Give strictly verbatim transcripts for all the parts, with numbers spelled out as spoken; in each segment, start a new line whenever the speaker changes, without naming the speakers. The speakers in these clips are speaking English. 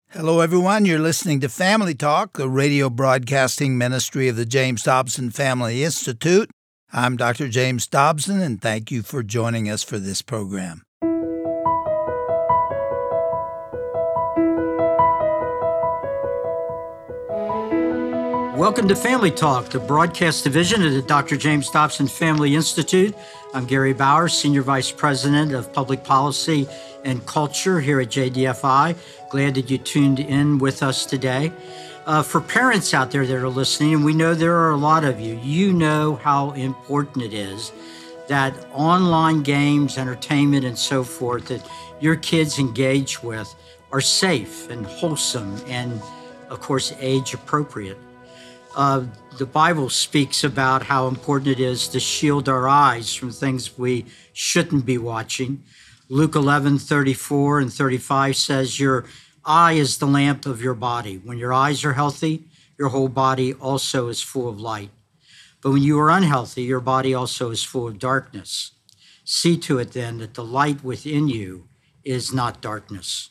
Hello, everyone. You're listening to Family Talk, the radio broadcasting ministry of the James Dobson Family Institute. I'm Doctor James Dobson, and thank you for joining us for this program.
Welcome to Family Talk, the broadcast division of the Doctor James Dobson Family Institute. I'm Gary Bauer, Senior Vice President of Public Policy and Culture here at J D F I. Glad that you tuned in with us today. Uh, for parents out there that are listening, and we know there are a lot of you, you know how important it is that online games, entertainment, and so forth that your kids engage with are safe and wholesome and, of course, age appropriate. Uh, the Bible speaks about how important it is to shield our eyes from things we shouldn't be watching. Luke eleven, thirty-four and thirty-five says, your eye is the lamp of your body. When your eyes are healthy, your whole body also is full of light. But when you are unhealthy, your body also is full of darkness. See to it then that the light within you is not darkness.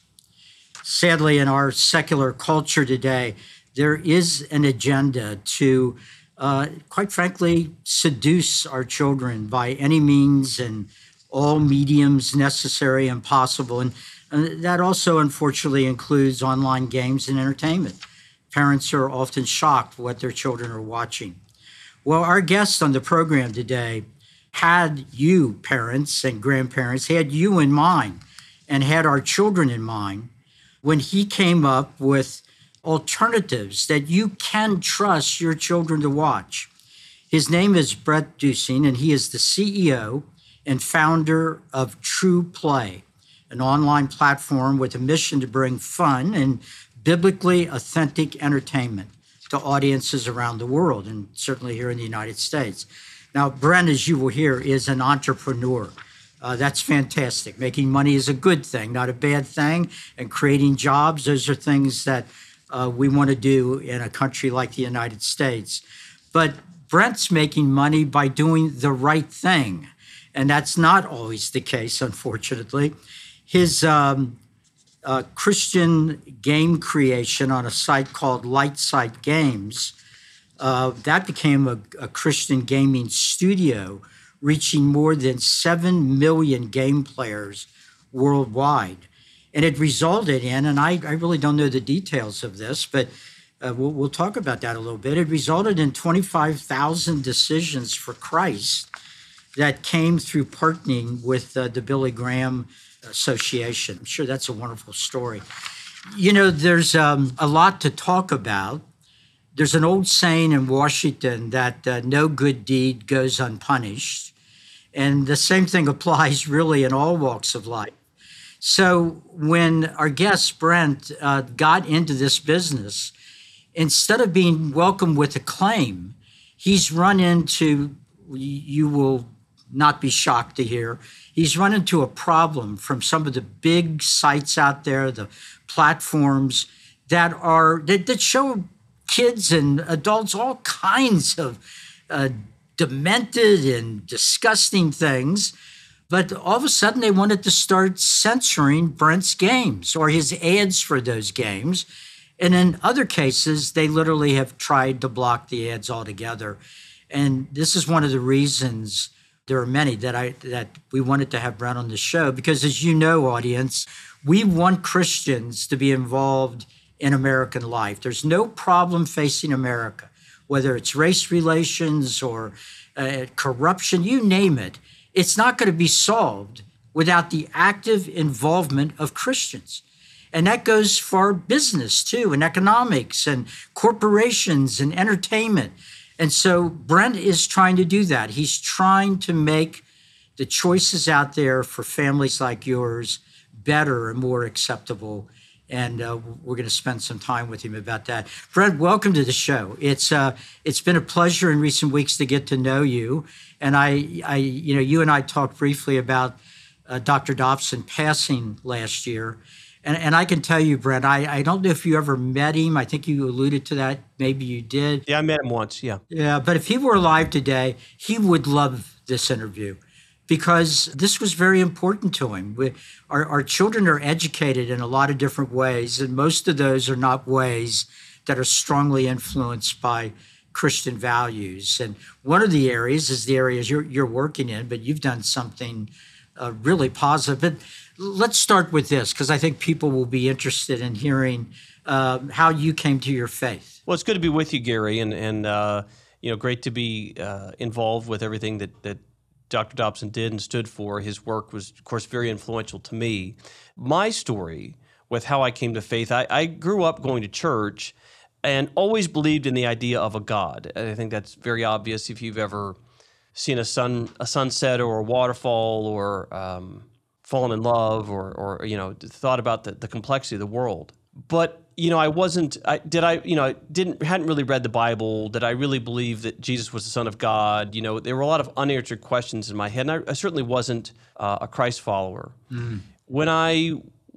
Sadly, in our secular culture today, there is an agenda to, uh, quite frankly, seduce our children by any means and all mediums necessary and possible. And, and that also, unfortunately, includes online games and entertainment. Parents are often shocked what their children are watching. Well, our guest on the program today had you, parents and grandparents, had you in mind and had our children in mind when he came up with alternatives that you can trust your children to watch. His name is Brent Dusing, and he is the C E O and founder of True Play, an online platform with a mission to bring fun and biblically authentic entertainment to audiences around the world, and certainly here in the United States. Now, Brent, as you will hear, is an entrepreneur. Uh, that's fantastic. Making money is a good thing, not a bad thing, and creating jobs, those are things that Uh, we want to do in a country like the United States. But Brent's making money by doing the right thing. And that's not always the case, unfortunately. His um, uh, Christian game creation on a site called Lightside Games, uh, that became a, a Christian gaming studio, reaching more than seven million game players worldwide. And it resulted in, and I, I really don't know the details of this, but uh, we'll, we'll talk about that a little bit. It resulted in twenty-five thousand decisions for Christ that came through partnering with uh, the Billy Graham Association. I'm sure that's a wonderful story. You know, there's um, a lot to talk about. There's an old saying in Washington that uh, no good deed goes unpunished. And the same thing applies really in all walks of life. So when our guest, Brent, uh, got into this business, instead of being welcomed with acclaim, he's run into, you will not be shocked to hear, he's run into a problem from some of the big sites out there, the platforms that are, that, that show kids and adults all kinds of uh, demented and disgusting things. But all of a sudden, they wanted to start censoring Brent's games or his ads for those games. And in other cases, they literally have tried to block the ads altogether. And this is one of the reasons, there are many, that I that we wanted to have Brent on the show. Because as you know, audience, we want Christians to be involved in American life. There's no problem facing America, whether it's race relations or uh, corruption, you name it. It's not going to be solved without the active involvement of Christians. And that goes for business, too, and economics and corporations and entertainment. And so Brent is trying to do that. He's trying to make the choices out there for families like yours better and more acceptable. And uh, we're going to spend some time with him about that. Brent, welcome to the show. It's uh, it's been a pleasure in recent weeks to get to know you. And I, I you know, you and I talked briefly about uh, Doctor Dobson passing last year. And, and I can tell you, Brent, I, I don't know if you ever met him. I think you alluded to that. Maybe you did.
Yeah, I met him once, yeah.
Yeah, but if he were alive today, he would love this interview because this was very important to him. We, our, our children are educated in a lot of different ways, and most of those are not ways that are strongly influenced by Christian values. And one of the areas is the areas you're, you're working in, but you've done something uh, really positive. But let's start with this, because I think people will be interested in hearing uh, how you came to your faith.
Well, it's good to be with you, Gary, and, and uh, you know, great to be uh, involved with everything that, that Doctor Dobson did and stood for. His work was, of course, very influential to me. My story with how I came to faith, I, I grew up going to church and always believed in the idea of a God. I think that's very obvious if you've ever seen a sun, a sunset or a waterfall, or um, fallen in love, or, or you know, thought about the, the complexity of the world. But you know, I wasn't. I, did I? You know, I didn't. Hadn't really read the Bible. Did I really believe that Jesus was the Son of God? You know, there were a lot of unanswered questions in my head, and I, I certainly wasn't uh, a Christ follower. Mm. When I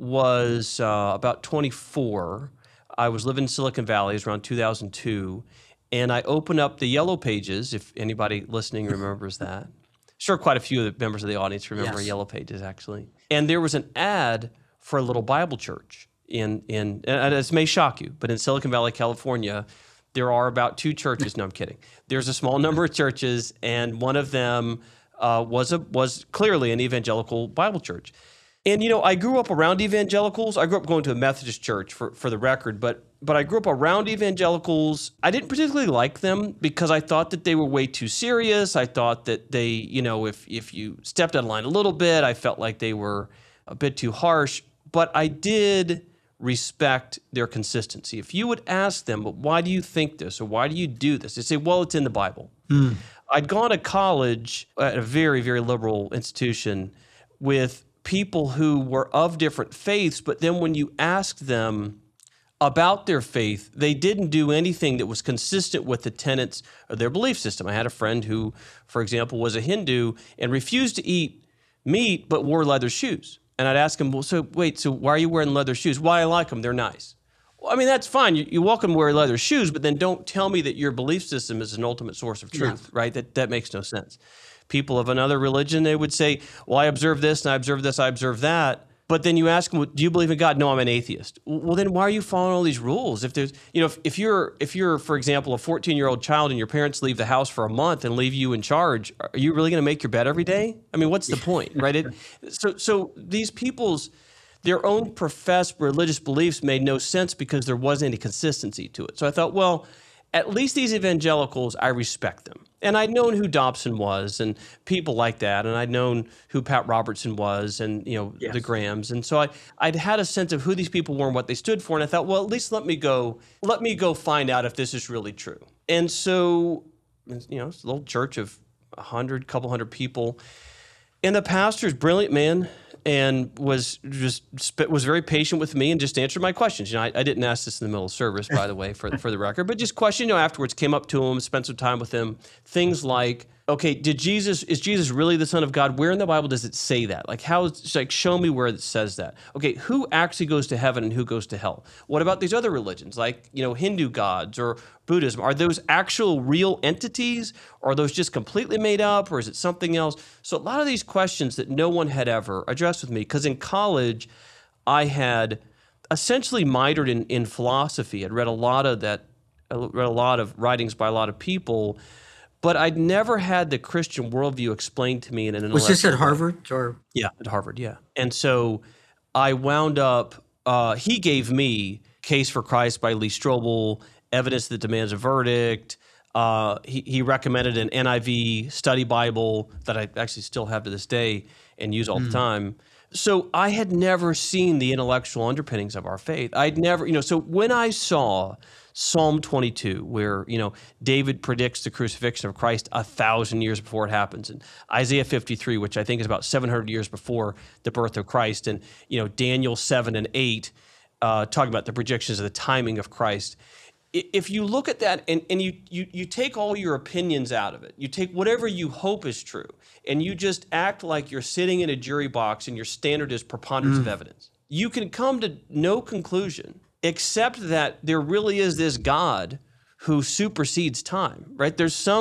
was uh, about twenty-four, I was living in Silicon Valley. It was around two thousand two, and I opened up the Yellow Pages. If anybody listening remembers that, sure, quite a few of the members of the audience remember yes. Yellow Pages actually. And there was an ad for a little Bible church. In, in and this may shock you, but in Silicon Valley, California, there are about two churches. No, I'm kidding. There's a small number of churches, and one of them uh, was a was clearly an evangelical Bible church. And you know, I grew up around evangelicals. I grew up going to a Methodist church, for for the record, but but I grew up around evangelicals. I didn't particularly like them because I thought that they were way too serious. I thought that they, you know, if if you stepped out of line a little bit, I felt like they were a bit too harsh. But I did respect their consistency. If you would ask them, but why do you think this, or why do you do this? They say, well, it's in the Bible. Mm. I'd gone to college at a very, very liberal institution with people who were of different faiths, but then when you asked them about their faith, they didn't do anything that was consistent with the tenets of their belief system. I had a friend who, for example, was a Hindu and refused to eat meat, but wore leather shoes. And I'd ask him, well, so wait, so why are you wearing leather shoes? Why I like them, they're nice. Well, I mean, that's fine. You, you're welcome to wear leather shoes, but then don't tell me that your belief system is an ultimate source of truth, yeah. right? That that makes no sense. People of another religion, they would say, well, I observe this, and I observe this, I observe that. But then you ask them, do you believe in God? No, I'm an atheist. Well, then why are you following all these rules? If there's, you know, if, if you're, if you're, for example, a fourteen-year-old child and your parents leave the house for a month and leave you in charge, are you really going to make your bed every day? I mean, what's the point, right? It, so, so these people's, their own professed religious beliefs made no sense because there wasn't any consistency to it. So I thought, well, at least these evangelicals, I respect them. And I'd known who Dobson was and people like that. And I'd known who Pat Robertson was and, you know, yes. the Grahams. And so I, I'd had a sense of who these people were and what they stood for. And I thought, well, at least let me go, let me go find out if this is really true. And so, you know, it's a little church of a hundred, couple hundred people. And the pastor's brilliant man and was just was very patient with me and just answered my questions. You know, I, I didn't ask this in the middle of service, by the way, for for the record, but just question. You know, afterwards, came up to him, spent some time with him. Things like, okay, did Jesus is Jesus really the Son of God? Where in the Bible does it say that? Like, how? Is, like, show me where it says that. Okay, who actually goes to heaven and who goes to hell? What about these other religions, like you know, Hindu gods or Buddhism? Are those actual real entities, or are those just completely made up, or is it something else? So a lot of these questions that no one had ever addressed with me, because in college I had essentially minored in, in philosophy. I'd read a lot of that, I read a lot of writings by a lot of people, but I'd never had the Christian worldview explained to me in an intellectual
way. Was this at Harvard or?
Yeah, at Harvard, yeah. And so I wound up, uh, he gave me Case for Christ by Lee Strobel, Evidence That Demands a Verdict. Uh, he, he recommended an N I V study Bible that I actually still have to this day and use all mm. the time. So I had never seen the intellectual underpinnings of our faith. I'd never, you know, so when I saw Psalm twenty-two, where, you know, David predicts the crucifixion of Christ a thousand years before it happens, and Isaiah fifty-three, which I think is about seven hundred years before the birth of Christ, and, you know, Daniel seven and eight, uh, talking about the projections of the timing of Christ. If you look at that and, and you, you you take all your opinions out of it, you take whatever you hope is true, and you just act like you're sitting in a jury box and your standard is preponderance mm. of evidence, you can come to no conclusion except that there really is this God who supersedes time, right? There's some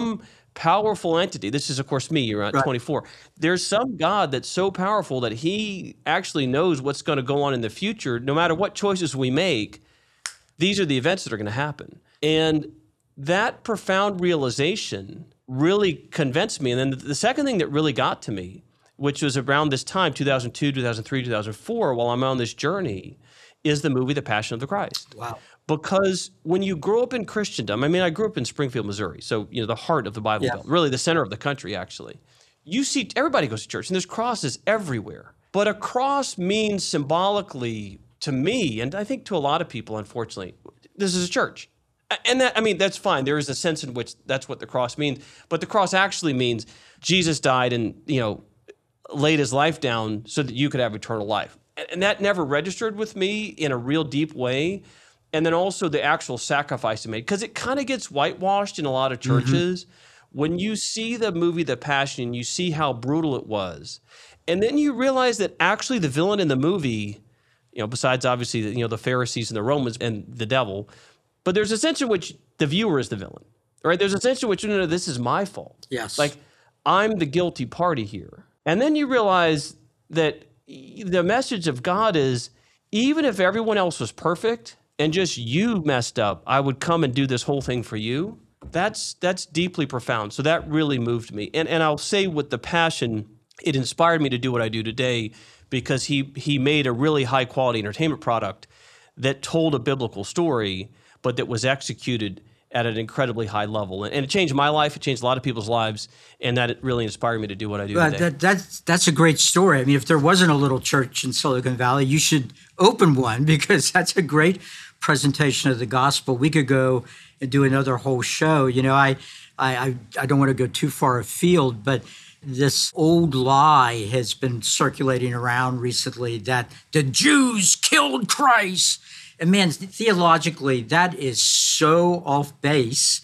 powerful entity. This is, of course, me. You're at
Right.
twenty-four. There's some God that's so powerful that he actually knows what's going to go on in the future. No matter what choices we make, these are the events that are going to happen. And that profound realization really convinced me. And then the second thing that really got to me, which was around this time, two thousand two, two thousand three, two thousand four, while I'm on this journey, is the movie The Passion of the Christ.
Wow.
Because when you grow up in Christendom, I mean, I grew up in Springfield, Missouri, so, you know, the heart of the Bible
Yeah.
Belt, really the center of the country, actually. You see, everybody goes to church, and there's crosses everywhere. But a cross means symbolically to me, and I think to a lot of people, unfortunately, this is a church. And that, I mean, that's fine. There is a sense in which that's what the cross means. But the cross actually means Jesus died and, you know, laid his life down so that you could have eternal life. And that never registered with me in a real deep way. And then also the actual sacrifice he made, because it kind of gets whitewashed in a lot of churches. Mm-hmm. When you see the movie The Passion, you see how brutal it was. And then you realize that actually the villain in the movie, you know, besides obviously the, you know, the Pharisees and the Romans and the devil, but there's a sense in which the viewer is the villain, right? There's a sense in which, no, no, this is my fault.
Yes.
Like, I'm the guilty party here. And then you realize that the message of God is, even if everyone else was perfect and just you messed up, I would come and do this whole thing for you. That's that's deeply profound. So that really moved me. And and I'll say with The Passion, it inspired me to do what I do today, because he he made a really high quality entertainment product that told a biblical story, but that was executed at an incredibly high level. And it changed my life. It changed a lot of people's lives. And that it really inspired me to do what I do
Well,
today.
that, that's, that's a great story. I mean, if there wasn't a little church in Silicon Valley, you should open one, because that's a great presentation of the gospel. We could go and do another whole show. You know, I, I, I don't want to go too far afield, but this old lie has been circulating around recently that the Jews killed Christ. And man, theologically, that is so off base.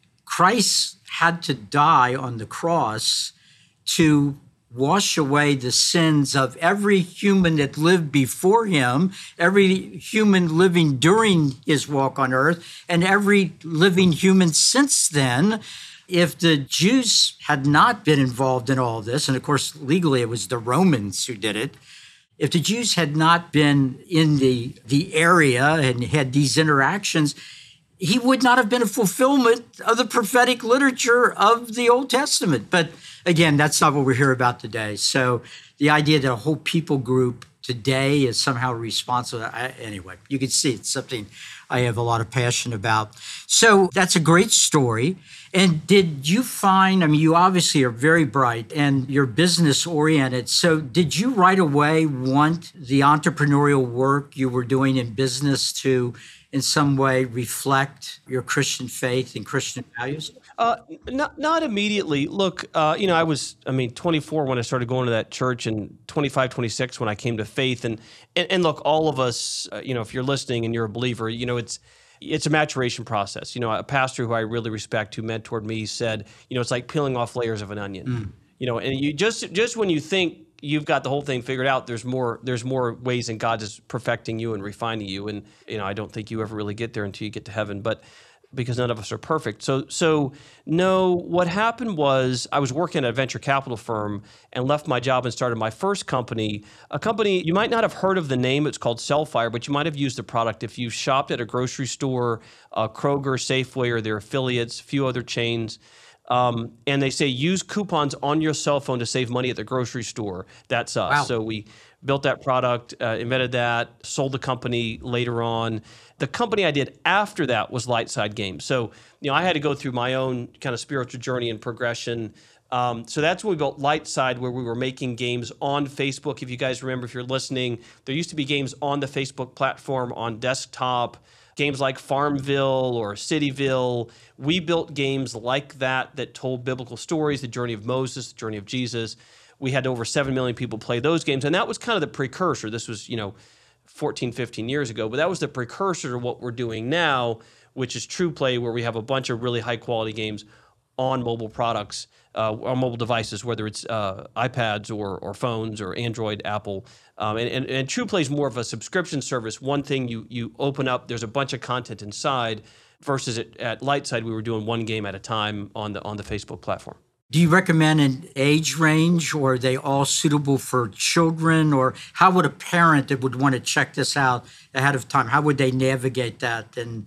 Christ had to die on the cross to wash away the sins of every human that lived before him, every human living during his walk on earth, and every living human since then. If the Jews had not been involved in all this, and of course, legally, it was the Romans who did it, if the Jews had not been in the, the area and had these interactions, he would not have been a fulfillment of the prophetic literature of the Old Testament. But again, that's not what we're here about today. So the idea that a whole people group today is somehow responsible, I, anyway, you can see it's something I have a lot of passion about. So that's a great story. And did you find, I mean, you obviously are very bright and you're business oriented. So did you right away want the entrepreneurial work you were doing in business to in some way reflect your Christian faith and Christian values?
Uh, not not immediately. Look, uh, you know, I was, I mean, twenty-four when I started going to that church, and twenty-five, twenty-six when I came to faith. And and, and look, all of us, uh, you know, if you're listening and you're a believer, you know, it's it's a maturation process. You know, a pastor who I really respect, who mentored me, said, you know, it's like peeling off layers of an onion. Mm. You know, and you just just when you think you've got the whole thing figured out, there's more there's more ways in God is perfecting you and refining you. And, you know, I don't think you ever really get there until you get to heaven. But because none of us are perfect. So, so no, what happened was I was working at a venture capital firm and left my job and started my first company, a company, you might not have heard of the name, it's called Cellfire, but you might have used the product if you shopped at a grocery store, uh, Kroger, Safeway, or their affiliates, a few other chains. Um, and they say, use coupons on your cell phone to save money at the grocery store. That's us.
Wow.
So we built that product, uh, invented that, sold the company later on. The company I did after that was Lightside Games. So, you know, I had to go through my own kind of spiritual journey and progression. Um, so that's when we built Lightside, where we were making games on Facebook. If you guys remember, if you're listening, there used to be games on the Facebook platform on desktop, games like Farmville or Cityville. We built games like that that told biblical stories, the journey of Moses, the journey of Jesus. We had over seven million people play those games. And that was kind of the precursor. This was, you know, fourteen, fifteen years ago, but that was the precursor to what we're doing now, which is TruePlay, where we have a bunch of really high quality games on mobile products, uh, on mobile devices, whether it's uh, iPads or or phones or Android, Apple. Um, and, and, and TruePlay is more of a subscription service. One thing you you open up, there's a bunch of content inside, versus at, at Lightside, we were doing one game at a time on the on the Facebook platform.
Do you recommend an age range, or are they all suitable for children? Or how would a parent that would want to check this out ahead of time, how would they navigate that? And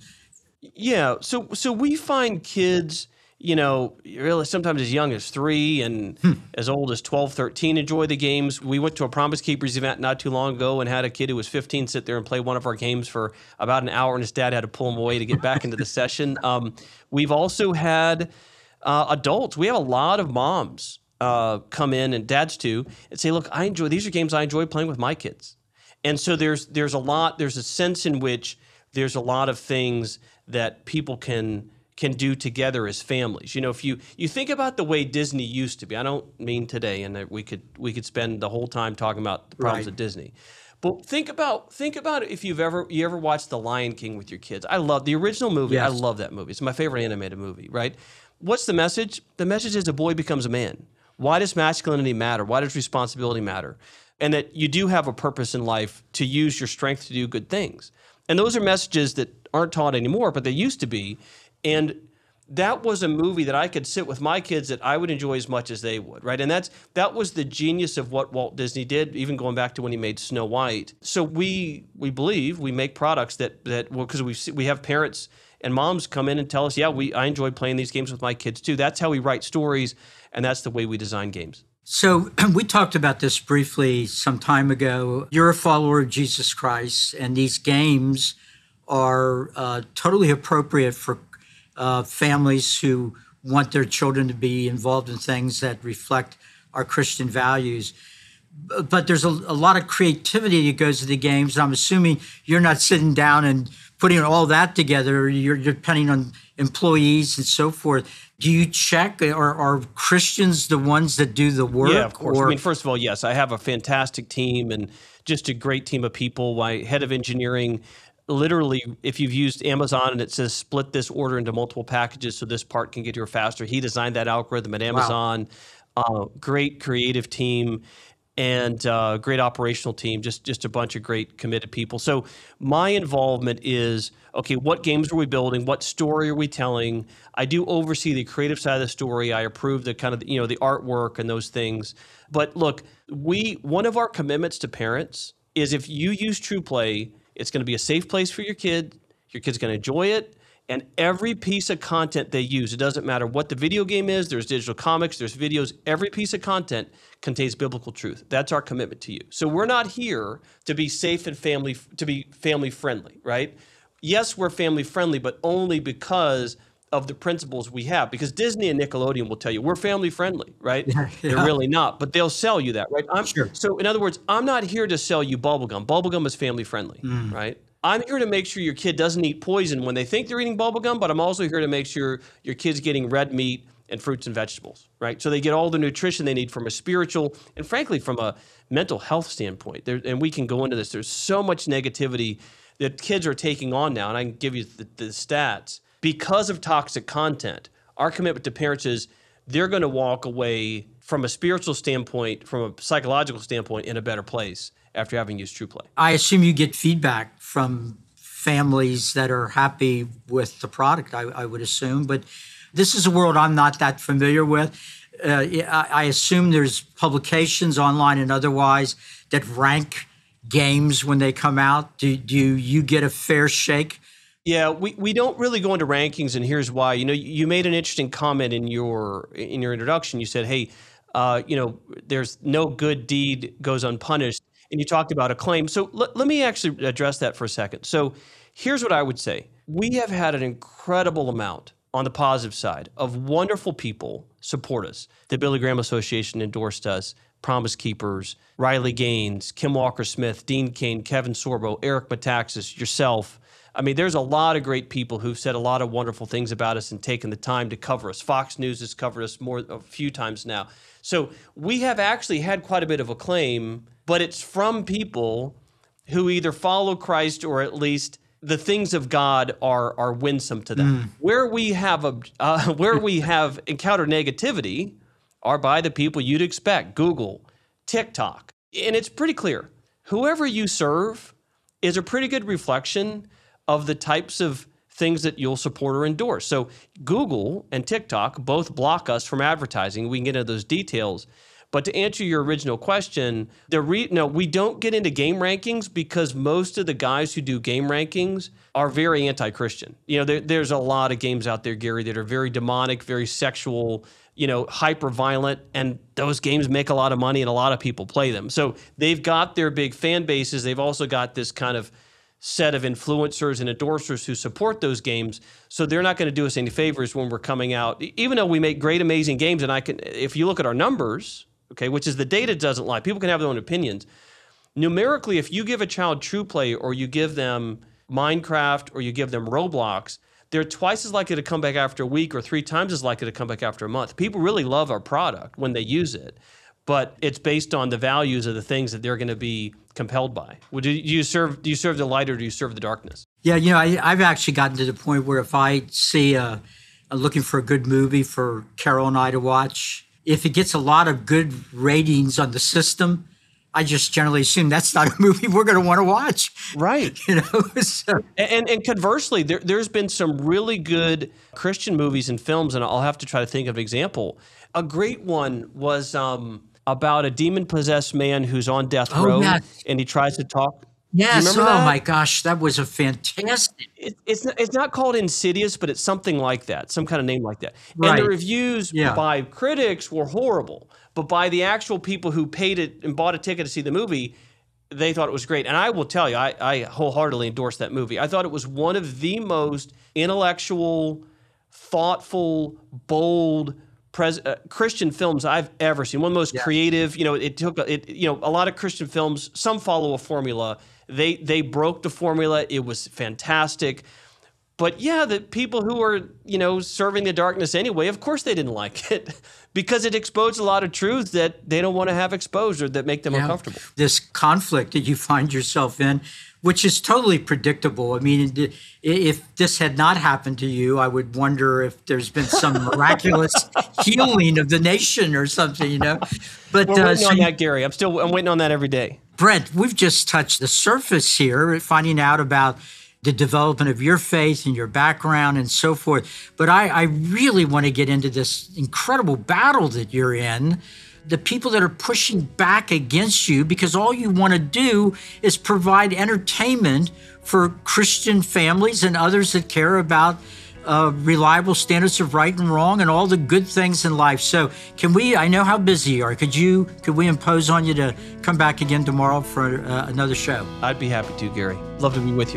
Yeah, so so we find kids, you know, really sometimes as young as three and hmm. as old as twelve, thirteen enjoy the games. We went to a Promise Keepers event not too long ago and had a kid who was fifteen sit there and play one of our games for about an hour, and his dad had to pull him away to get back into the session. Um, we've also had uh, adults. We have a lot of moms uh, come in, and dads too, and say, look, I enjoy, these are games I enjoy playing with my kids. And so there's there's a lot, there's a sense in which there's a lot of things that people can can do together as families. You know, if you you think about the way Disney used to be, I don't mean today, and that we could we could spend the whole time talking about the problems
Right.
of Disney. But think about think about if you've ever you ever watched The Lion King with your kids. I love the original movie. I
Yes.
love that movie. It's my favorite animated movie, right? What's the message? The message is a boy becomes a man. Why does masculinity matter? Why does responsibility matter? And that you do have a purpose in life to use your strength to do good things. And those are messages that aren't taught anymore, but they used to be. And that was a movie that I could sit with my kids that I would enjoy as much as they would, right? And that's that was the genius of what Walt Disney did, even going back to when he made Snow White. So we we believe we make products that that well, because we we have parents and moms come in and tell us, yeah, we I enjoy playing these games with my kids too. That's how we write stories, and that's the way we design games.
so we talked about this briefly some time ago. You're a follower of Jesus Christ, and these games are uh, totally appropriate for uh, families who want their children to be involved in things that reflect our Christian values. B- But there's a, a lot of creativity that goes to the games. I'm assuming you're not sitting down and putting all that together. You're, you're depending on employees and so forth. Do you check, or are Christians the ones that do the work?
Yeah, of course.
Or,
I mean, first of all, yes, I have a fantastic team and just a great team of people. My head of engineering, literally, if you've used Amazon and it says split this order into multiple packages so this part can get here faster, he designed that algorithm at Amazon. Uh, great creative team and uh, great operational team, just just a bunch of great committed people. So my involvement is, okay, what games are we building? What story are we telling? I do oversee the creative side of the story. I approve the kind of, you know, the artwork and those things. But look, we one of our commitments to parents is if you use TruePlay, it's going to be a safe place for your kid. Your kid's going to enjoy it. And every piece of content they use, it doesn't matter what the video game is, there's digital comics, there's videos, every piece of content contains biblical truth. That's our commitment to you. So we're not here to be safe and family, to be family friendly, right? Yes, we're family friendly, but only because of the principles we have. Because Disney and Nickelodeon will tell you, we're family friendly, right?
Yeah.
They're really not, but they'll sell you that, right? I'm,
Sure.
So in other words, I'm not here to sell you bubblegum. Bubblegum is family friendly, right? I'm here to make sure your kid doesn't eat poison when they think they're eating bubblegum, but I'm also here to make sure your kid's getting red meat and fruits and vegetables, right? So they get all the nutrition they need from a spiritual and frankly from a mental health standpoint. There, and we can go into this. There's so much negativity that kids are taking on now, and I can give you the, the stats. Because of toxic content, our commitment to parents is they're going to walk away from a spiritual standpoint, from a psychological standpoint, in a better place after having used TruePlay.
I assume you get feedback from families that are happy with the product, I, I would assume. But this is a world I'm not that familiar with. Uh, I, I assume there's publications online and otherwise that rank games when they come out. Do, do you get a fair shake?
Yeah, we, we don't really go into rankings, and here's why. You know, you made an interesting comment in your in your introduction. You said, "Hey, uh, you know, there's no good deed goes unpunished," and you talked about acclaim. So l- let me actually address that for a second. So here's what I would say: we have had an incredible amount on the positive side of wonderful people support us. The Billy Graham Association endorsed us. Promise Keepers, Riley Gaines, Kim Walker-Smith, Dean Cain, Kevin Sorbo, Eric Metaxas, yourself. I mean, there's a lot of great people who've said a lot of wonderful things about us and taken the time to cover us. Fox News has covered us more a few times now. So we have actually had quite a bit of acclaim, but it's from people who either follow Christ or at least the things of God are are winsome to them. Mm. Where we have a uh, where we have encountered negativity are by the people you'd expect: Google, TikTok, and it's pretty clear. Whoever you serve is a pretty good reflection of the types of things that you'll support or endorse. So Google and TikTok both block us from advertising. We can get into those details. But to answer your original question, the re- no, we don't get into game rankings because most of the guys who do game rankings are very anti-Christian. You know, there, there's a lot of games out there, Gary, that are very demonic, very sexual, you know, hyper-violent, and those games make a lot of money and a lot of people play them. So they've got their big fan bases. They've also got this kind of set of influencers and endorsers who support those games. So they're not going to do us any favors when we're coming out, even though we make great, amazing games. And I can, if you look at our numbers, okay, which is the data doesn't lie. People can have their own opinions. Numerically, if you give a child TruePlay or you give them Minecraft or you give them Roblox, they're twice as likely to come back after a week or three times as likely to come back after a month. People really love our product when they use it, but it's based on the values of the things that they're going to be compelled by. Would you, do you serve? Do you serve the light or do you serve the darkness?
Yeah, you know, I, I've actually gotten to the point where if I see a, a looking for a good movie for Carol and I to watch, if it gets a lot of good ratings on the system, I just generally assume that's not a movie we're going to want to watch.
Right.
You know. So.
And and conversely, there, there's been some really good Christian movies and films, and I'll have to try to think of an example. A great one was um, about a demon-possessed man who's on death
Oh,
row,
yes.
and he tries to talk.
Yes.
remember
Oh
that?
my gosh, that was a fantastic.
It, it's not, it's not called Insidious, but it's something like that, some kind of name like that.
Right.
And the reviews
Yeah.
by critics were horrible, but by the actual people who paid it and bought a ticket to see the movie, they thought it was great. And I will tell you, I, I wholeheartedly endorse that movie. I thought it was one of the most intellectual, thoughtful, bold pres- uh, Christian films I've ever seen. One of the most
Yeah.
creative. You know, it took it. You know, a lot of Christian films. Some follow a formula. They they broke the formula. It was fantastic. But yeah, the people who are, you know, serving the darkness anyway, of course they didn't like it because it exposed a lot of truths that they don't want to have exposed or that make them
Yeah.
uncomfortable.
This conflict that you find yourself in, which is totally predictable. I mean, i- if this had not happened to you, I would wonder if there's been some miraculous healing of the nation or something, you know. But
We're
uh,
waiting
so
on
you-
that, Gary. I'm still I'm waiting on that every day.
Brent, we've just touched the surface here, finding out about the development of your faith and your background and so forth. But I, I really want to get into this incredible battle that you're in, the people that are pushing back against you, because all you want to do is provide entertainment for Christian families and others that care about uh, reliable standards of right and wrong and all the good things in life. So can we, I know how busy you are, could you, could we impose on you to come back again tomorrow for uh, another show?
I'd be happy to, Gary. Love to be with you.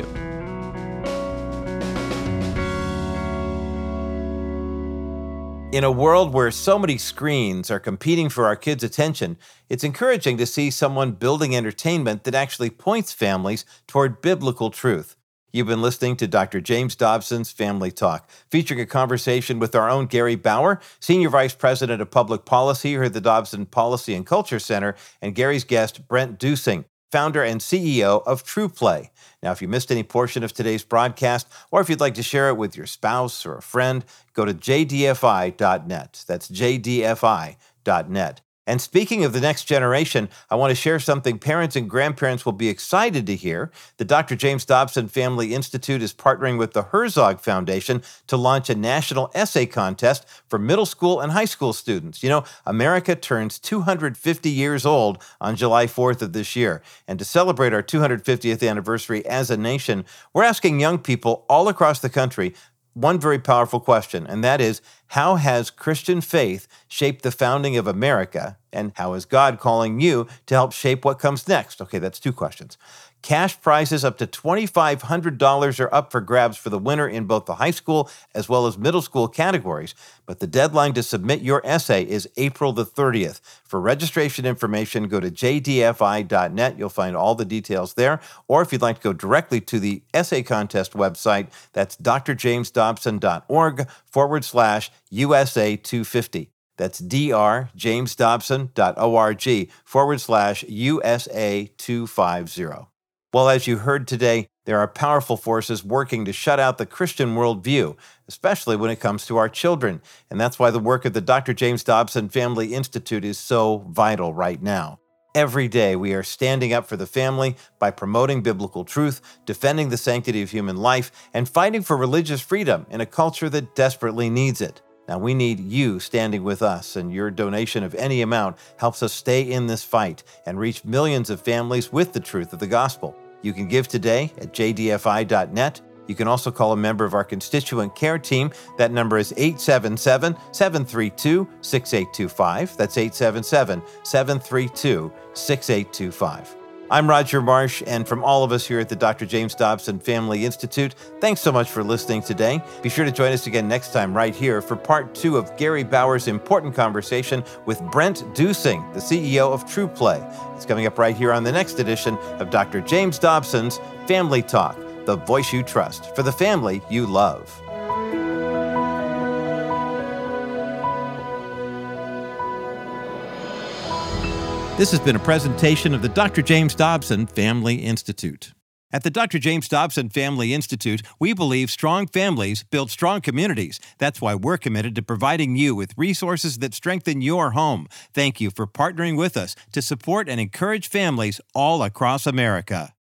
In a world where so many screens are competing for our kids' attention, it's encouraging to see someone building entertainment that actually points families toward biblical truth. You've been listening to Doctor James Dobson's Family Talk, featuring a conversation with our own Gary Bauer, Senior Vice President of Public Policy here at the Dobson Policy and Culture Center, and Gary's guest, Brent Dusing, founder and C E O of TruePlay. Now, if you missed any portion of today's broadcast, or if you'd like to share it with your spouse or a friend, go to j d f i dot net. That's j d f i dot net. And speaking of the next generation, I want to share something parents and grandparents will be excited to hear. The Doctor James Dobson Family Institute is partnering with the Herzog Foundation to launch a national essay contest for middle school and high school students. You know, America turns two hundred fifty years old on July fourth of this year. And to celebrate our two hundred fiftieth anniversary as a nation, we're asking young people all across the country one very powerful question, and that is, how has Christian faith shaped the founding of America, and how is God calling you to help shape what comes next? Okay, that's two questions. Cash prizes up to twenty-five hundred dollars are up for grabs for the winner in both the high school as well as middle school categories, but the deadline to submit your essay is April the thirtieth. For registration information, go to j d f i dot net. You'll find all the details there. Or if you'd like to go directly to the essay contest website, that's drjamesdobson.org forward slash USA 250. That's drjamesdobson.org forward slash USA 250. Well, as you heard today, there are powerful forces working to shut out the Christian worldview, especially when it comes to our children. And that's why the work of the Doctor James Dobson Family Institute is so vital right now. Every day, we are standing up for the family by promoting biblical truth, defending the sanctity of human life, and fighting for religious freedom in a culture that desperately needs it. Now, we need you standing with us, and your donation of any amount helps us stay in this fight and reach millions of families with the truth of the gospel. You can give today at j d f i dot net. You can also call a member of our constituent care team. That number is eight seven seven, seven three two, six eight two five. That's eight seven seven, seven three two, six eight two five. I'm Roger Marsh, and from all of us here at the Doctor James Dobson Family Institute, thanks so much for listening today. Be sure to join us again next time right here for part two of Gary Bauer's important conversation with Brent Dusing, the C E O of TruePlay. It's coming up right here on the next edition of Doctor James Dobson's Family Talk, the voice you trust for the family you love. This has been a presentation of the Doctor James Dobson Family Institute. At the Doctor James Dobson Family Institute, we believe strong families build strong communities. That's why we're committed to providing you with resources that strengthen your home. Thank you for partnering with us to support and encourage families all across America.